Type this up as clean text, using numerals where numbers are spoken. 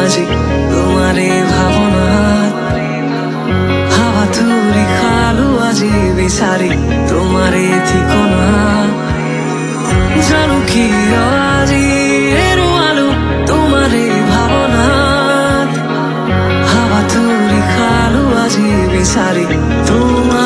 আজি তোমাৰে ভাৱনাত হাৱা তুৰি খালো আজি বিচাৰি তোমাৰে ঠিকনা জানো কিয় আজি এৰুৱালো তোমাৰে ভাৱনাত হাৱা তুৰি খালো আজি বিচাৰি তোমাৰ